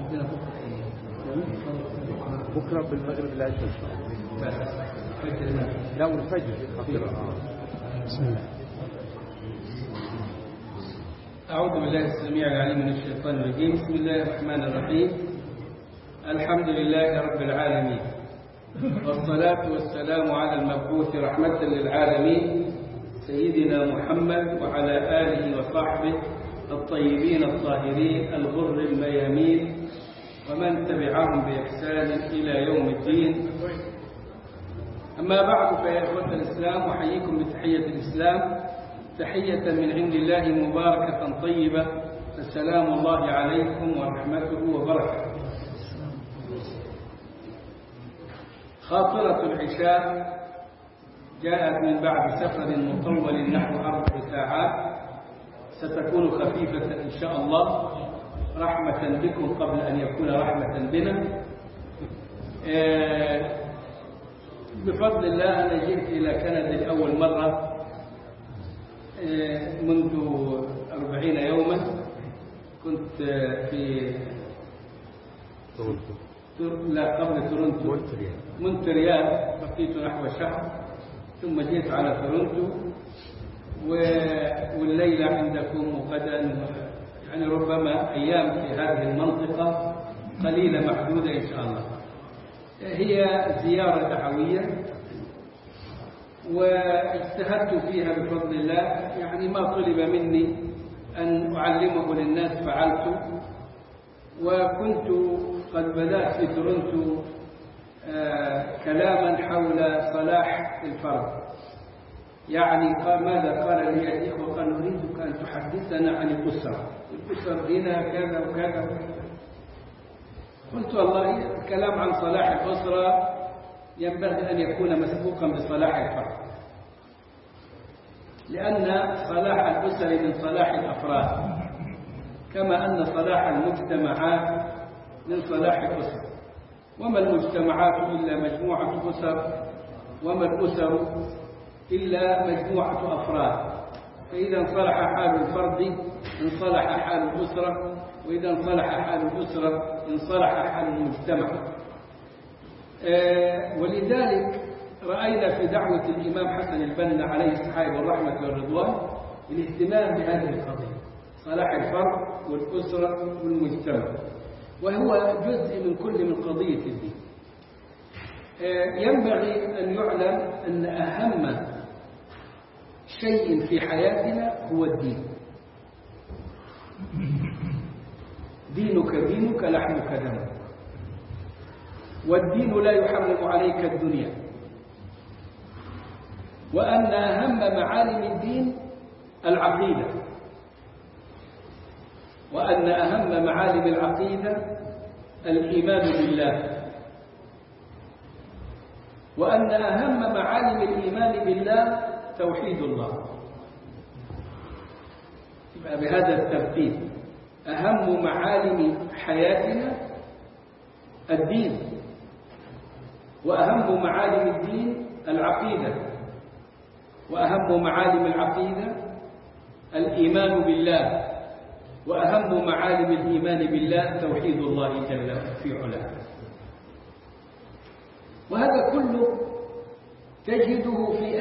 عندنا بكرة بالمغرب لا شيء. لا والفجر خطيرة. بسم الله. أعوذ بالله السميع العليم من الشيطان الرجيم. بسم الله الرحمن الرحيم. الحمد لله رب العالمين، والصلاة والسلام على المبعوث رحمة للعالمين سيدنا محمد وعلى آله وصحبه الطيبين الطاهرين الغر الميامين ومن تبعهم بإحسان إلى يوم الدين. أما بعد، فيا إخوة الإسلام، أحييكم بتحية الإسلام، تحية من عند الله مباركة طيبة، فسلام الله عليكم ورحمته وبركاته. خاطرة العشاء جاءت من بعد سفر مطول نحو 4 ساعات، ستكون خفيفة إن شاء الله، رحمة بكم قبل أن يكون رحمة بنا. بفضل الله أنا جئت إلى كندا لأول مرة منذ 40 يوما. كنت في قبل تورنتو، مونتريال، بقيت نحو شهر ثم جئت على تورنتو، والليلة عندكم وغدا، يعني ربما أيام في هذه المنطقة قليلة محدودة إن شاء الله. هي زيارة دعوية واجتهدت فيها بفضل الله، يعني ما طلب مني أن أعلمه للناس فعلت. وكنت قد بدأت في تورنتو كلاما حول صلاح الفرد. يعني ماذا قال لي الإخوة؟ قال نريدك أن تحدثنا عن الأسرة هنا كذا وكذا وكذا. قلت والله الكلام عن صلاح الأسرة ينبغي أن يكون مسبوقا بصلاح الفرد، لأن صلاح الأسر من صلاح الأفراد، كما أن صلاح المجتمعات من صلاح الأسر. وما المجتمعات إلا مجموعة أسر، وما الأسر إلا مجموعة أفراد. فإذا انصلح حال الفرد انصلح حال الأسرة، وإذا انصلح حال الأسرة انصلح حال المجتمع. ولذلك رأينا في دعوة الإمام حسن البنا عليه الصحابة والرحمة والرضوان الاهتمام بهذه القضية، صلاح الفرد والأسرة والمجتمع، وهو جزء من كل من قضية الدين. ينبغي أن يعلم أن أهم شيء في حياتنا هو الدين. دينك دينك لحمك دمك، والدين لا يحرم عليك الدنيا. وأن أهم معالم الدين العقيدة، وأن أهم معالم العقيدة الإيمان بالله، وأن أهم معالم الإيمان بالله توحيد الله. يبقى بهذا الترتيب أهم معالم حياتنا الدين، وأهم معالم الدين العقيدة، وأهم معالم العقيدة الإيمان بالله، وأهم معالم الإيمان بالله توحيد الله جل في علاه. وهذا كله تجده في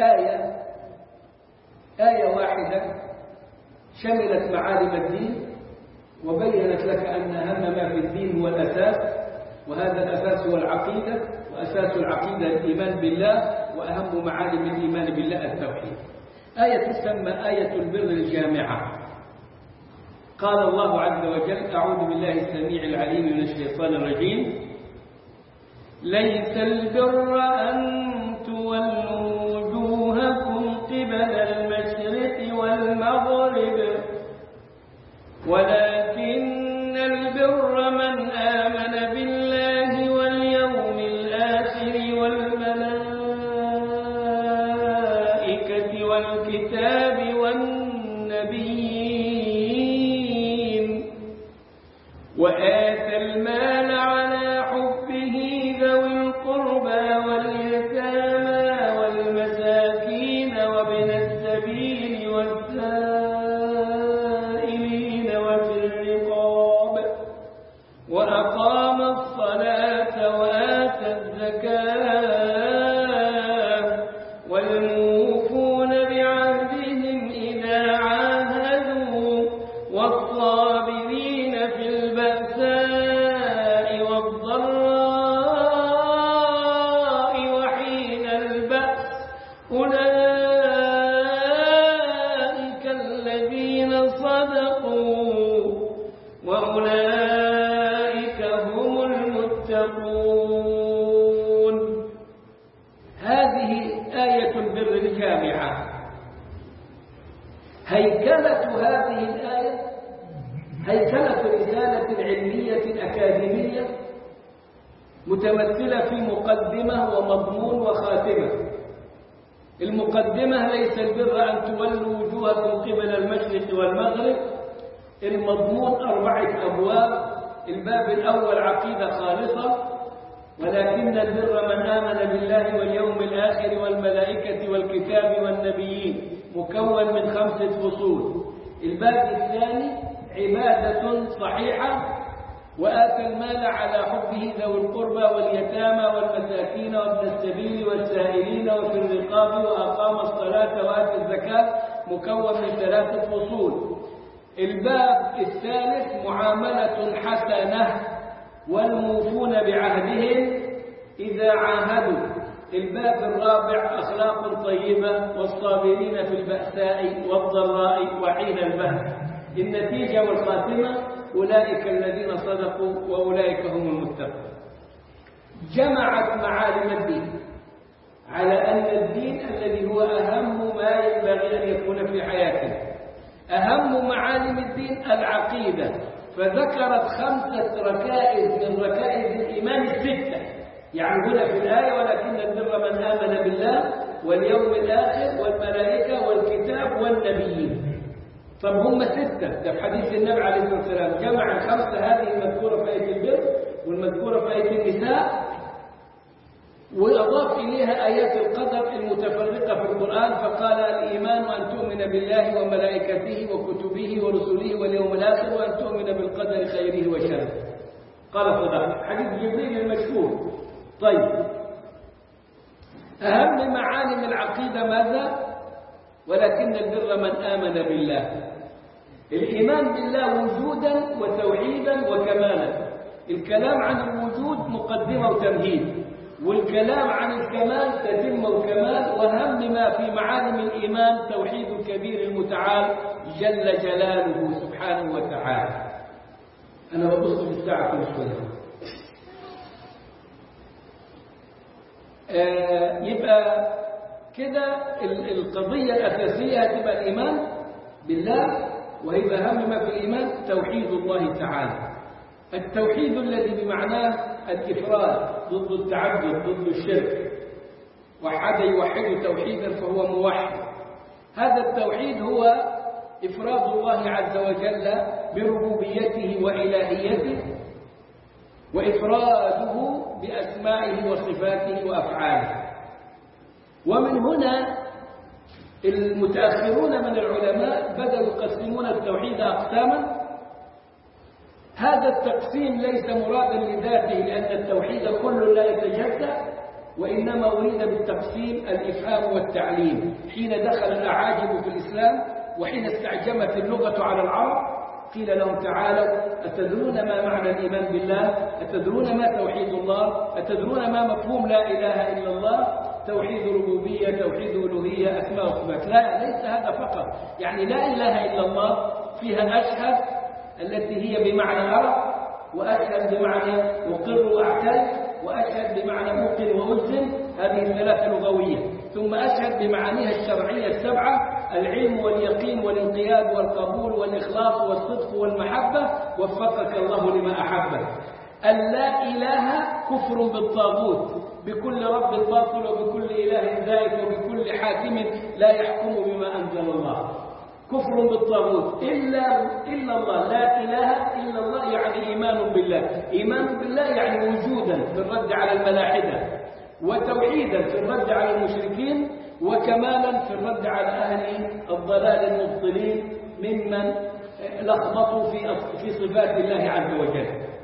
آية واحدة شملت معالم الدين، وبينت لك أن أهم ما في الدين هو الأساس، وهذا الأساس هو العقيدة، وأساس العقيدة الإيمان بالله، وأهم معالم الإيمان بالله التوحيد. آية تسمى آية البر الجامعة. قال الله عز وجل: أعوذ بالله السميع العليم من الشيطان الرجيم: ليس البر أن تولوا وجوهكم قبل المشرق والمغرب، ولكن البر من آمن بالله واليوم الآخر والملائكة والكتاب والنبيين، وآتى المال على حبه ذوي القربى واليتامى والمساكين وابن السبيل والسائلين وفي صدقوا وأولئك هم المتقون. هذه آية البر الجامعة. هيكلة هذه الآية هيكلة رسالة علمية أكاديمية متمثلة في مقدمة ومضمون وخاتمة. المقدمة: ليس البر أن تولوا وجوهكم قبل المشرق والمغرب. المضمون 4 أبواب. الباب الأول: عقيدة خالصة، ولكن البر من آمن بالله واليوم الآخر والملائكة والكتاب والنبيين، مكون من 5 فصول. الباب الثاني: عبادة صحيحة، وآتى المال على حبه ذوي القربى واليتامى والمساكين وابن السبيل والسائلين وفي الرقاب، وأقام الصلاة وآتى الزكاة، مكون من 3 فصول. الباب الثالث: معاملة حسنة والموفون بعهدهم إذا عاهدوا. الباب الرابع: أخلاق طيبة والصابرين في البأساء والضراء وحين البأس. النتيجة والخاتمة: أولئك الذين صدقوا وأولئك هم المتقون. جمعت معالم الدين على أن الدين الذي هو أهم ما ينبغي أن يكون في حياتنا. أهم معالم الدين العقيدة، فذكرت 5 ركائز من ركائز الإيمان 6. يعني هنا في الآية: ولكن البر من آمن بالله واليوم الآخر والملائكة والكتاب والنبيين. طب هم 6، ده في حديث النبي عليه الصلاة والسلام جمع ال5 هذه المذكورة في آية البر والمذكورة في آية النساء، وأضاف إليها آيات القدر المتفرقة في القرآن، فقال: الإيمان أن تؤمن بالله وملائكته وكتبه ورسله واليوم الآخر وأن تؤمن بالقدر خيره وشره. قال صدق، حديث جبريل المشهور. طيب، أهم معالم العقيدة ماذا؟ ولكن البر من آمن بالله. الإيمان بالله وجودا وتوحيدا وكمالا. الكلام عن الوجود مقدمة وتمهيد، والكلام عن الكمال تتمة وكمال. وأهم ما في معالم الإيمان توحيد الكبير المتعال جل جلاله سبحانه وتعالى. أنا ببص في الساعة كل شوية. يبقى كده القضية الأساسية هتبقى الإيمان بالله، وهيبقى أهم ما في الإيمان توحيد الله تعالى. التوحيد الذي بمعناه الإفراد ضد التعدد ضد الشرك. وحد يوحد توحيدا فهو موحد. هذا التوحيد هو إفراد الله عز وجل بربوبيته وإلهيته، وإفراده بأسمائه وصفاته وأفعاله. ومن هنا المتأخرون من العلماء بدأوا يقسمون التوحيد أقساما. هذا التقسيم ليس مرادا لذاته، لأن التوحيد كل لا يتجزأ، وإنما أريد بالتقسيم الإفهام والتعليم. حين دخل الأعاجم في الإسلام وحين استعجمت اللغة على العرب قيل لهم: تعالوا، أتدرون ما معنى الإيمان بالله؟ أتدرون ما توحيد الله؟ أتدرون ما مفهوم لا إله إلا الله؟ توحيد ربوبية، توحيد ألوهية، أسماء وصفات. لا، ليس هذا فقط. يعني لا إله إلا الله فيها أشهد التي هي بمعنى أرى، وأشهد بمعنى أقر وأعترف، وأشهد بمعنى أوقن وأجزم، هذه 3 لغوية. ثم أشهد بمعانيها الشرعية 7: العلم واليقين والانقياد والقبول والإخلاص والصدق والمحبة، وفقك الله لما أحبه. اللا إله كفر بالطاغوت، بكل رب باطل وبكل إله زائف وبكل حاكم لا يحكم بما أنزل الله. كفر بالطاغوت إلا الله، لا إله إلا الله يعني إيمان بالله. إيمان بالله يعني وجودا في الرد على الملاحدة، وتوحيدا في الرد على المشركين، وكمالا في الرد على أهل الضلال المبطلين ممن لخبطوا في صفات الله عز وجل.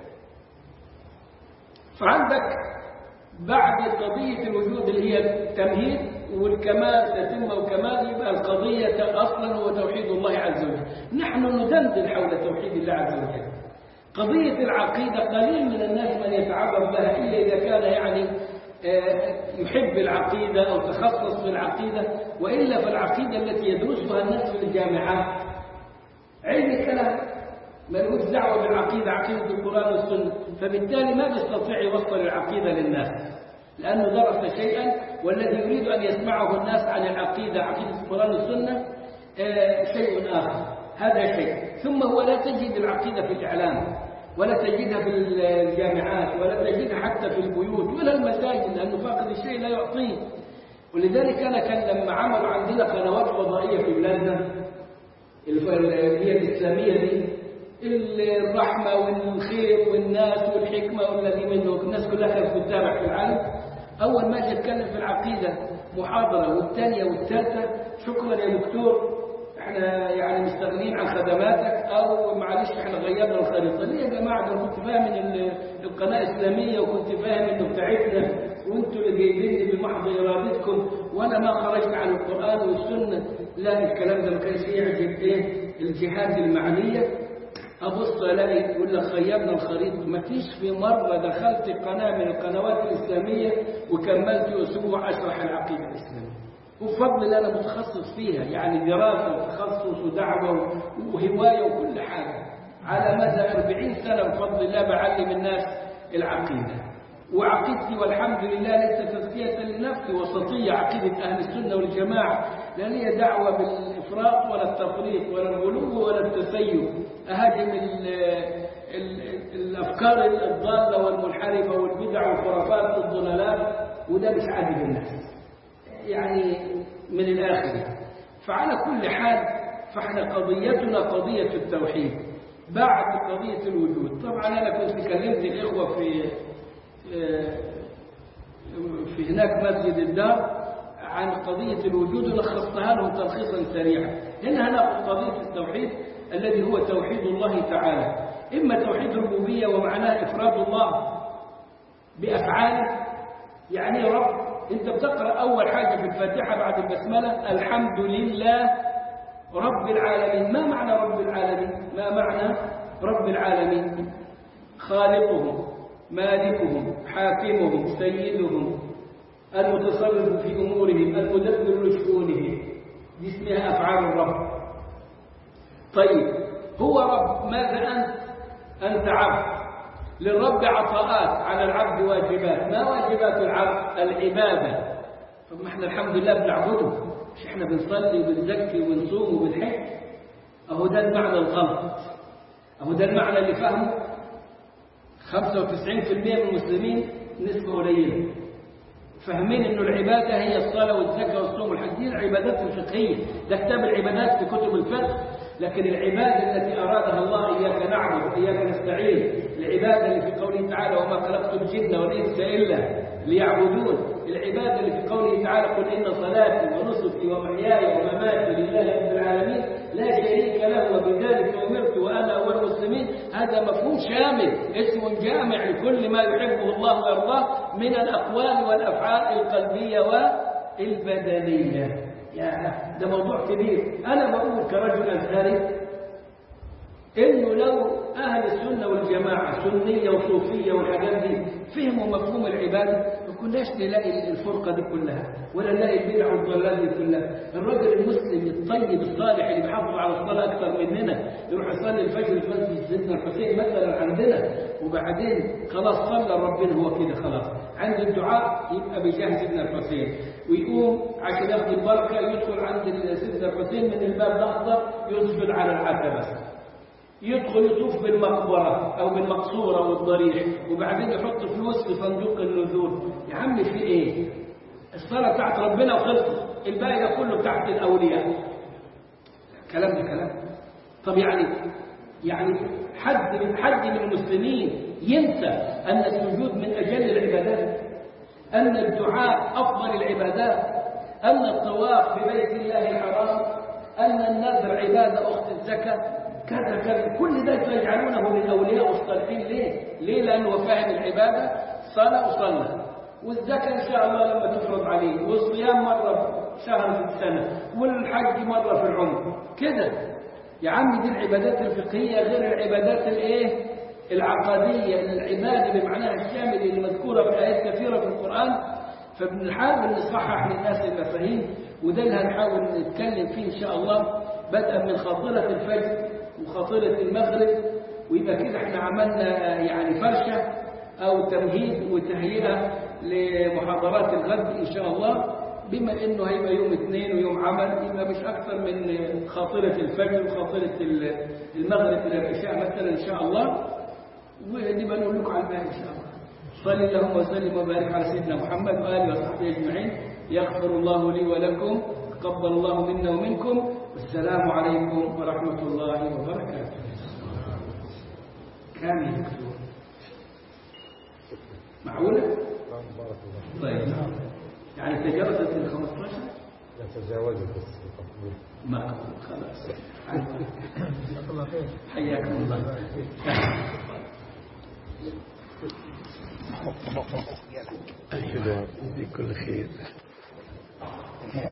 فعندك بعد قضية الوجود اللي هي التمهيد والكمال تتمة وكمال، يبقى القضية أصلا هو توحيد الله عز وجل. نحن ندندن حول توحيد الله عز وجل. قضية العقيدة قليل من الناس من يتعرض لها إلا إذا كان يعني يحب العقيدة أو تخصص في العقيدة، وإلا فالعقيدة التي يدرسها الناس في الجامعات علم الكلام ملوش دعوة بالعقيدة، عقيدة القرآن والسنة، فبالتالي ما بيستطيع يوصل العقيدة للناس لأنه درس شيئا، والذي يريد أن يسمعه الناس عن العقيدة، عقيدة القرآن والسنة، شيء آخر. هذا شيء. ثم هو لا تجد العقيدة في الإعلام، ولا تجدها في الجامعات، ولا تجدها حتى في البيوت ولا المساجد، لأنه فاقد الشيء لا يعطيه. ولذلك أنا كان لما عملوا عندنا قنوات فضائية في بلادنا اللي هي الإسلامية دي، الرحمة والخير والناس والحكمة والذي منه، الناس كلها كانت تتابع في العالم. أول ما أجي أتكلم في العقيدة محاضرة والثانية والثالثة، شكرا يا دكتور احنا يعني مستغنين عن خدماتك، او معلش احنا غيرنا الخريطه. ليه يا جماعه؟ انا كنت فاهم ان القناه اسلاميه، وكنت فاهم انه بتاعتنا، وانتوا اللي جايبيني بمحض ارادتكم، وانا ما خرجت عن القران والسنه. لا، الكلام ده ما كانش يعجب الجهات المعنيه. ابص الاقي يقول لك غيرنا الخريطه. ما فيش في مره دخلت قناه من القنوات الاسلاميه وكملت اسبوع اشرح العقيده الاسلاميه، وبفضل أنا متخصص فيها، يعني دراسة وتخصص ودعوة وهواية وكل حاجة. على مدى 40 سنة بفضل الله بعلم الناس العقيدة. وعقيدتي والحمد لله ليس تزكية لنفسي، وسطية، عقيدة أهل السنة والجماعة، لا لي دعوة بالإفراط ولا التفريط ولا الغلو ولا التسيب. أهاجم الأفكار الضالة والمنحرفة والبدع والخرافات والضلالات، وده مش عادي بالناس يعني من الآخر. فعلى كل حال فاحنا قضيتنا قضية التوحيد بعد قضية الوجود. طبعا أنا كنت كلمت الإخوة في هناك مسجد الدار عن قضية الوجود، ولخصتها لهم تلخيصا سريعا. هنا هناخذ قضية التوحيد الذي هو توحيد الله تعالى، إما توحيد الربوبية ومعناه إفراد الله بأفعاله. يعني يا رب، أنت بتقرأ أول حاجة في الفاتحة بعد البسملة الحمد لله رب العالمين. ما معنى رب العالمين؟ ما معنى رب العالمين؟ خالقهم، مالكهم، حاكمهم، سيدهم، المتصرف في أمورهم، المدبر لشؤونهم. دي اسمها أفعال الرب. طيب، هو رب، ماذا أنت؟ أنت عبد. للرب عطاءات، على العبد واجبات. ما واجبات العبد؟ العبادة. طب ما احنا الحمد لله بنعبده، مش احنا بنصلي وبنزكي وبنصوم وبنحج؟ اهو ده المعنى الغلط، اهو ده المعنى اللي فهمه 95% من المسلمين، نسبة قليلة، فاهمين انه العبادة هي الصلاة والزكاة والصوم والحج. دي العبادات الفقهية، ده كتاب العبادات في كتب الفقه. لكن العبادة التي أرادها الله، إياك نعبد وإياك نستعين، العبادة اللي في قوله تعالى وما خلقت الجن والإنس إلا ليعبدون، العبادة اللي في قوله تعالى قل إن صلاتي ونسكي ومحياي ومماتي لله رب العالمين لا شريك له وبذلك أمرت وأنا أول المسلمين. هذا مفهوم شامل، اسم جامع لكل ما يحبه الله ويرضاه من الأقوال والأفعال القلبية والبدنية. ده موضوع كبير. أنا بقول كرجل أزهري إنه لو أهل السنة والجماعة سنية وصوفية والحاجات دي فهموا مفهوم العبادة، ما كناش نلاقي الفرقة دي كلها، ولا نلاقي البدع والضلال دي كلها. الرجل المسلم الطيب الصالح اللي بيحافظ على الصلاة أكثر مننا، يروح يصلي الفجر في مسجد سيدنا الحسين مثلا عندنا، وبعدين خلاص صلى ربنا هو كده خلاص، عند الدعاء يبقى بجاه سيدنا الحسين، ويقوم عشان ياخد البركة يدخل عند سيدنا الحسين من الباب الأخضر يسجد على العتبة، يدخل يطوف بالمقبرة أو بالمقصورة والضريح، وبعدين يحط فلوس في صندوق النذور. يا عم في إيه؟ الصلاة بتاعت ربنا وخلصت، الباقي ده كله بتاعت الأولياء. كلام ده كلام. طب يعني حد من المسلمين ينسى أن السجود من أجل العبادات، أن الدعاء أفضل العبادات، أن الطواف ببيت الله الحرام، أن النذر عبادة أخت الزكاة، كذا كل ده تجعلونه للأولياء والصالحين. ليه؟ لأنه فاهم العبادة صلاة وصلى، والزكاة إن شاء الله لما تفرض عليه، والصيام مرة شهر في السنة، والحج مرة في العمر كده. يا عم دي العبادات الفقهية غير العبادات العقدية، العبادة بمعناها الشامل اللي مذكورة في آيات كثيرة في القرآن. فبنحاول نصحح للناس المفاهيم، وده اللي هنحاول نتكلم فيه إن شاء الله بدءا من خاطرة الفجر وخاطرة المغرب، ويبقى كده احنا عملنا يعني فرشة أو تمهيد وتهيئة لمحاضرات الغد إن شاء الله، بما إنه هيبقى يوم اثنين ويوم عمل، يبقى مش أكثر من خاطرة الفجر وخاطرة المغرب إلى العشاء مثلا إن شاء الله، ونبقى نقول لكم على الباقي إن شاء الله. صل اللهم وسلم وبارك على سيدنا محمد وآله وصحبه أجمعين. يغفر الله لي ولكم، تقبل الله منا ومنكم، والسلام عليكم ورحمة الله وبركاته. كامل دكتور معقولة؟ طيب يعني تجاوزت ال 15؟ لا تجاوزت بس مقبول خلاص. حياكم الله. بكل خير.